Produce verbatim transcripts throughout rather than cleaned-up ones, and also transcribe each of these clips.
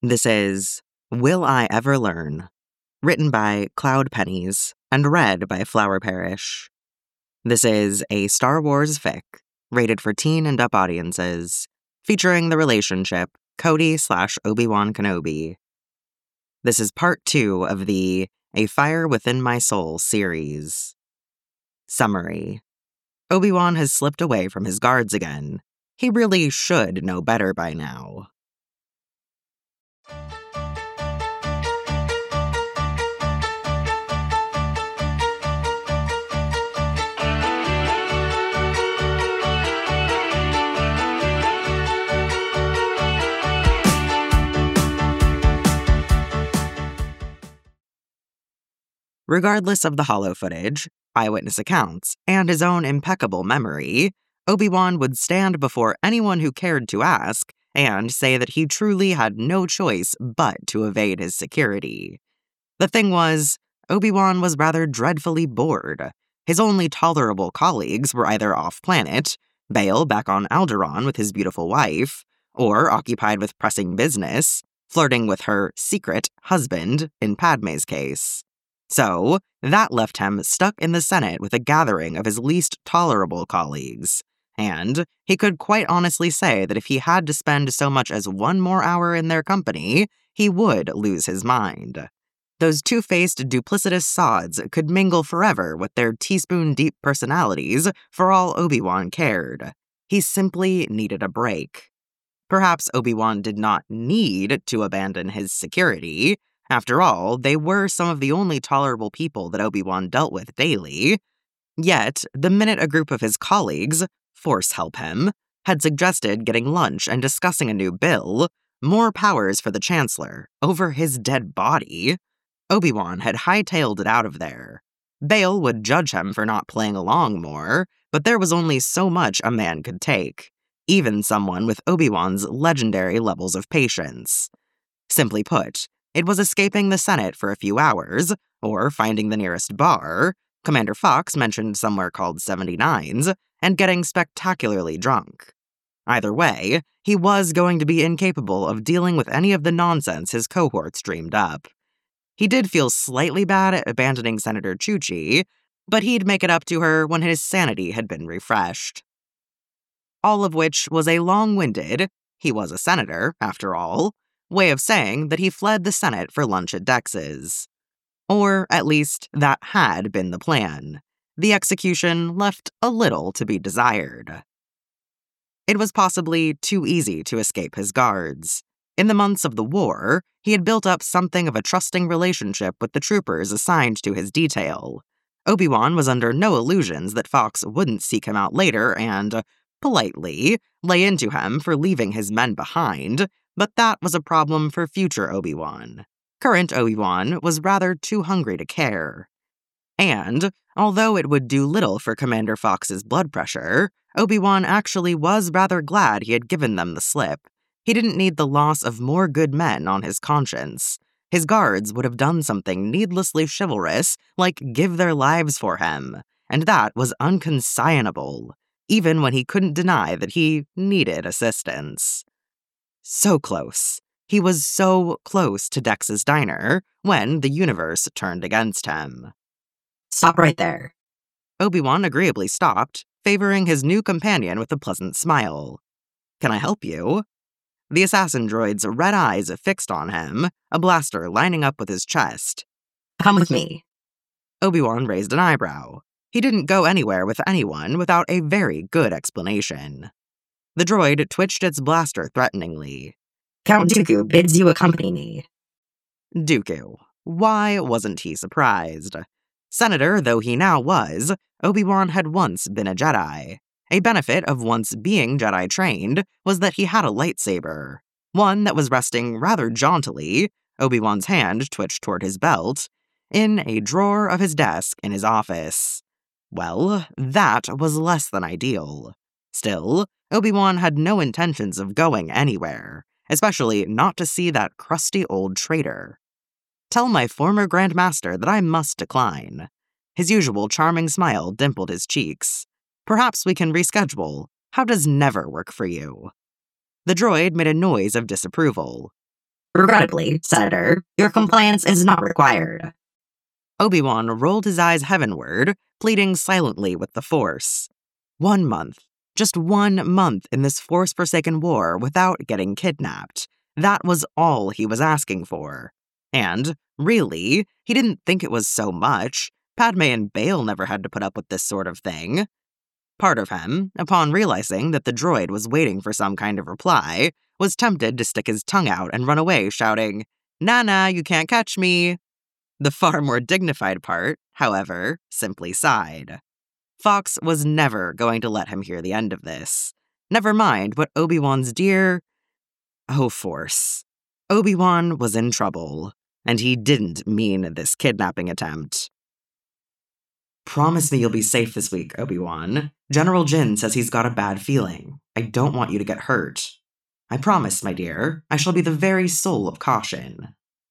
This is Will I Ever Learn? Written by Cloud Pennies and read by Flower Parish. This is a Star Wars fic, rated for teen and up audiences, featuring the relationship Cody slash Obi-Wan Kenobi. This is part two of the A Fire Within My Soul series. Summary. Obi-Wan has slipped away from his guards again. He really should know better by now. Regardless of the holo footage, eyewitness accounts, and his own impeccable memory, Obi-Wan would stand before anyone who cared to ask and say that he truly had no choice but to evade his security. The thing was, Obi-Wan was rather dreadfully bored. His only tolerable colleagues were either off-planet, Bail back on Alderaan with his beautiful wife, or occupied with pressing business, flirting with her secret husband in Padme's case. So, that left him stuck in the Senate with a gathering of his least tolerable colleagues, and he could quite honestly say that if he had to spend so much as one more hour in their company, he would lose his mind. Those two-faced, duplicitous sods could mingle forever with their teaspoon-deep personalities for all Obi-Wan cared. He simply needed a break. Perhaps Obi-Wan did not need to abandon his security. After all, they were some of the only tolerable people that Obi-Wan dealt with daily. Yet, the minute a group of his colleagues, force help him, had suggested getting lunch and discussing a new bill, more powers for the Chancellor, over his dead body, Obi-Wan had hightailed it out of there. Bail would judge him for not playing along more, but there was only so much a man could take, even someone with Obi-Wan's legendary levels of patience. Simply put, it was escaping the Senate for a few hours, or finding the nearest bar, Commander Fox mentioned somewhere called seventy-nines, and getting spectacularly drunk. Either way, he was going to be incapable of dealing with any of the nonsense his cohorts dreamed up. He did feel slightly bad at abandoning Senator Chuchi, but he'd make it up to her when his sanity had been refreshed. All of which was a long-winded, he was a senator, after all, way of saying that he fled the Senate for lunch at Dex's. Or, at least, that had been the plan. The execution left a little to be desired. It was possibly too easy to escape his guards. In the months of the war, he had built up something of a trusting relationship with the troopers assigned to his detail. Obi-Wan was under no illusions that Fox wouldn't seek him out later and, politely, lay into him for leaving his men behind, but that was a problem for future Obi-Wan. Current Obi-Wan was rather too hungry to care. And, although it would do little for Commander Fox's blood pressure, Obi-Wan actually was rather glad he had given them the slip. He didn't need the loss of more good men on his conscience. His guards would have done something needlessly chivalrous, like give their lives for him, and that was unconsignable, even when he couldn't deny that he needed assistance. So close. He was so close to Dex's diner when the universe turned against him. Stop right there. Obi-Wan agreeably stopped, favoring his new companion with a pleasant smile. Can I help you? The assassin droid's red eyes fixed on him, a blaster lining up with his chest. Come with me. Obi-Wan raised an eyebrow. He didn't go anywhere with anyone without a very good explanation. The droid twitched its blaster threateningly. Count Dooku bids you accompany me. Dooku. Why wasn't he surprised? Senator though he now was, Obi-Wan had once been a Jedi. A benefit of once being Jedi-trained was that he had a lightsaber, one that was resting rather jauntily, Obi-Wan's hand twitched toward his belt, in a drawer of his desk in his office. Well, that was less than ideal. Still, Obi-Wan had no intentions of going anywhere, especially not to see that crusty old traitor. Tell my former Grand Master that I must decline. His usual charming smile dimpled his cheeks. Perhaps we can reschedule. How does never work for you? The droid made a noise of disapproval. Regrettably, Senator, your compliance is not required. Obi-Wan rolled his eyes heavenward, pleading silently with the Force. One month. Just one month in this Force-forsaken war without getting kidnapped. That was all he was asking for. And, really, he didn't think it was so much. Padme and Bail never had to put up with this sort of thing. Part of him, upon realizing that the droid was waiting for some kind of reply, was tempted to stick his tongue out and run away, shouting, "Nana, you can't catch me." The far more dignified part, however, simply sighed. Fox was never going to let him hear the end of this. Never mind what Obi-Wan's dear... Oh, Force. Obi-Wan was in trouble, and he didn't mean this kidnapping attempt. "Promise me you'll be safe this week, Obi-Wan. General Jin says he's got a bad feeling. I don't want you to get hurt." "I promise, my dear. I shall be the very soul of caution."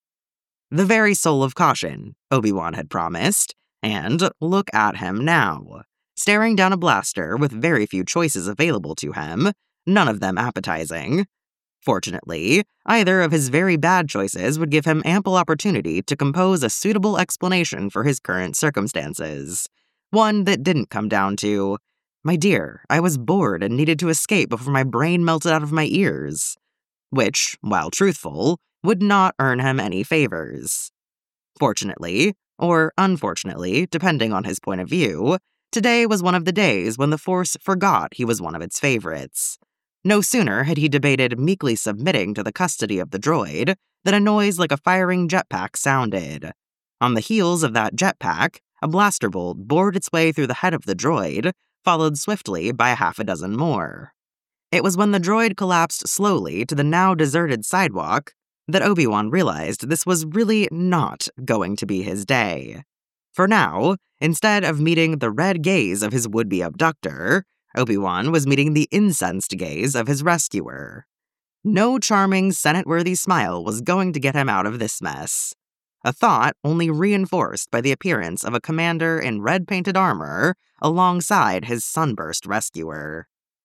The very soul of caution, Obi-Wan had promised, and look at him now. Staring down a blaster with very few choices available to him, none of them appetizing. Fortunately, either of his very bad choices would give him ample opportunity to compose a suitable explanation for his current circumstances. One that didn't come down to, "My dear, I was bored and needed to escape before my brain melted out of my ears." Which, while truthful, would not earn him any favors. Fortunately, or unfortunately, depending on his point of view, today was one of the days when the Force forgot he was one of its favorites. No sooner had he debated meekly submitting to the custody of the droid than a noise like a firing jetpack sounded. On the heels of that jetpack, a blaster bolt bored its way through the head of the droid, followed swiftly by a half a dozen more. It was when the droid collapsed slowly to the now deserted sidewalk that Obi-Wan realized this was really not going to be his day. For now, instead of meeting the red gaze of his would-be abductor, Obi-Wan was meeting the incensed gaze of his rescuer. No charming, Senate-worthy smile was going to get him out of this mess. A thought only reinforced by the appearance of a commander in red-painted armor alongside his sunburst rescuer.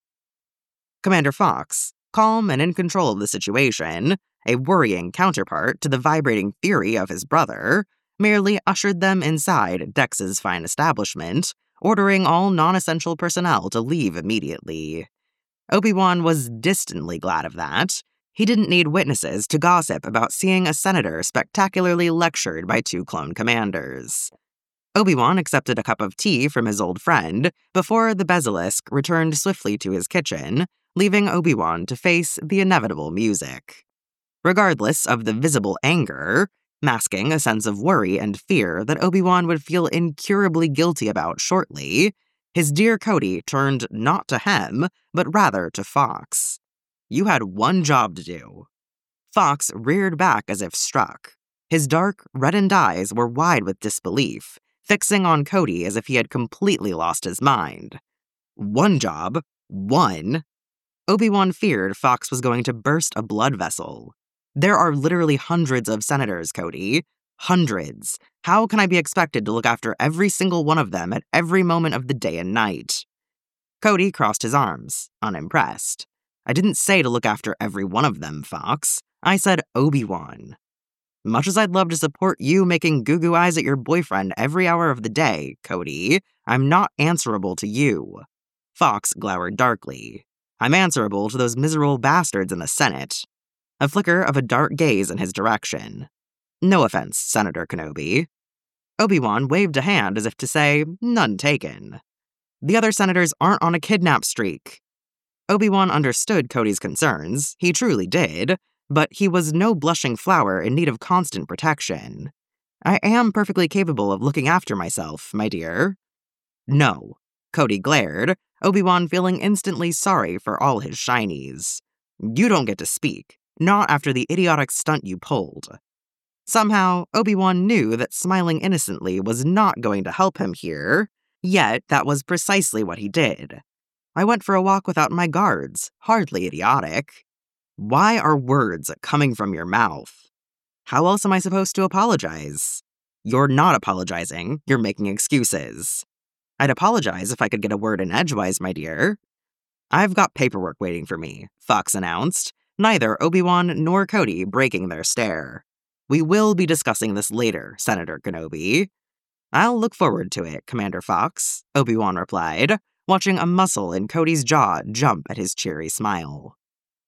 Commander Fox, calm and in control of the situation, a worrying counterpart to the vibrating fury of his brother, merely ushered them inside Dex's fine establishment, ordering all non-essential personnel to leave immediately. Obi-Wan was distantly glad of that. He didn't need witnesses to gossip about seeing a senator spectacularly lectured by two clone commanders. Obi-Wan accepted a cup of tea from his old friend before the Basilisk returned swiftly to his kitchen, leaving Obi-Wan to face the inevitable music. Regardless of the visible anger, masking a sense of worry and fear that Obi-Wan would feel incurably guilty about shortly, his dear Cody turned not to him, but rather to Fox. You had one job to do. Fox reared back as if struck. His dark, reddened eyes were wide with disbelief, fixing on Cody as if he had completely lost his mind. One job? One? Obi-Wan feared Fox was going to burst a blood vessel. There are literally hundreds of senators, Cody. Hundreds. How can I be expected to look after every single one of them at every moment of the day and night? Cody crossed his arms, unimpressed. I didn't say to look after every one of them, Fox. I said Obi-Wan. Much as I'd love to support you making goo-goo eyes at your boyfriend every hour of the day, Cody, I'm not answerable to you. Fox glowered darkly. I'm answerable to those miserable bastards in the Senate. A flicker of a dark gaze in his direction. No offense, Senator Kenobi. Obi-Wan waved a hand as if to say, none taken. The other senators aren't on a kidnap streak. Obi-Wan understood Cody's concerns, he truly did, but he was no blushing flower in need of constant protection. I am perfectly capable of looking after myself, my dear. No. Cody glared, Obi-Wan feeling instantly sorry for all his shinies. You don't get to speak, not after the idiotic stunt you pulled. Somehow, Obi-Wan knew that smiling innocently was not going to help him here, yet that was precisely what he did. I went for a walk without my guards, hardly idiotic. Why are words coming from your mouth? How else am I supposed to apologize? You're not apologizing, you're making excuses. I'd apologize if I could get a word in edgewise, my dear. I've got paperwork waiting for me, Fox announced, neither Obi-Wan nor Cody breaking their stare. "We will be discussing this later, Senator Kenobi." "I'll look forward to it, Commander Fox," Obi-Wan replied, watching a muscle in Cody's jaw jump at his cheery smile.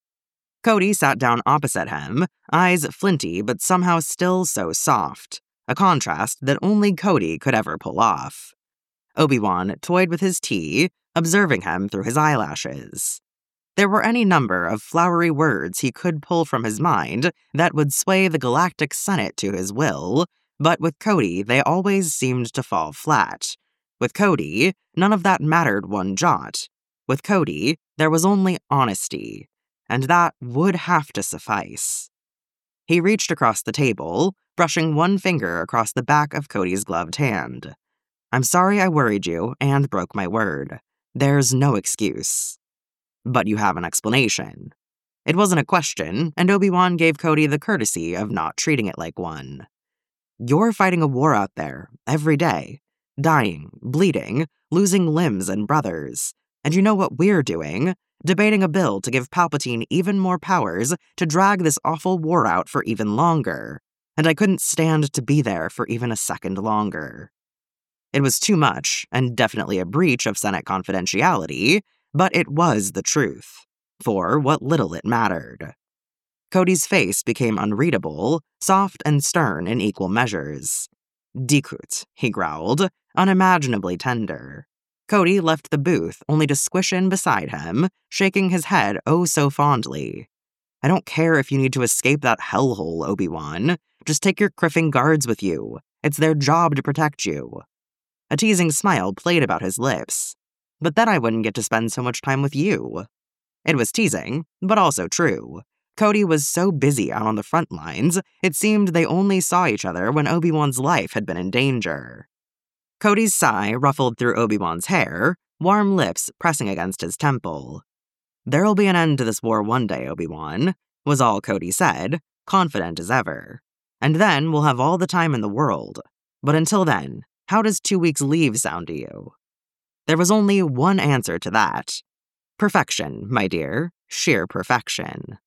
Cody sat down opposite him, eyes flinty but somehow still so soft, a contrast that only Cody could ever pull off. Obi-Wan toyed with his tea, observing him through his eyelashes. There were any number of flowery words he could pull from his mind that would sway the Galactic Senate to his will, but with Cody they always seemed to fall flat. With Cody, none of that mattered one jot. With Cody, there was only honesty, and that would have to suffice. He reached across the table, brushing one finger across the back of Cody's gloved hand. "I'm sorry I worried you and broke my word. There's no excuse." "But you have an explanation." It wasn't a question, and Obi-Wan gave Cody the courtesy of not treating it like one. "You're fighting a war out there, every day. Dying, bleeding, losing limbs and brothers. And you know what we're doing? Debating a bill to give Palpatine even more powers to drag this awful war out for even longer. And I couldn't stand to be there for even a second longer." It was too much, and definitely a breach of Senate confidentiality, but it was the truth, for what little it mattered. Cody's face became unreadable, soft and stern in equal measures. "Dikut," he growled, unimaginably tender. Cody left the booth only to squish in beside him, shaking his head oh so fondly. "I don't care if you need to escape that hellhole, Obi-Wan. Just take your Criffing guards with you. It's their job to protect you." A teasing smile played about his lips. "But then I wouldn't get to spend so much time with you." It was teasing, but also true. Cody was so busy out on the front lines, it seemed they only saw each other when Obi-Wan's life had been in danger. Cody's sigh ruffled through Obi-Wan's hair, warm lips pressing against his temple. "There'll be an end to this war one day, Obi-Wan," was all Cody said, confident as ever. "And then we'll have all the time in the world. But until then, how does two weeks leave sound to you?" There was only one answer to that. Perfection, my dear. Sheer perfection.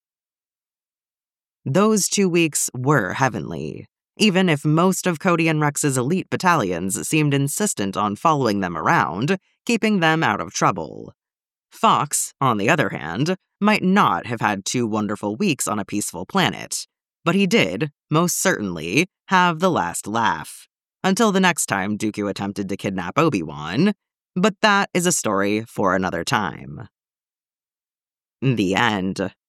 Those two weeks were heavenly, even if most of Cody and Rex's elite battalions seemed insistent on following them around, keeping them out of trouble. Fox, on the other hand, might not have had two wonderful weeks on a peaceful planet, but he did, most certainly, have the last laugh. Until the next time Dooku attempted to kidnap Obi-Wan, but that is a story for another time. The end.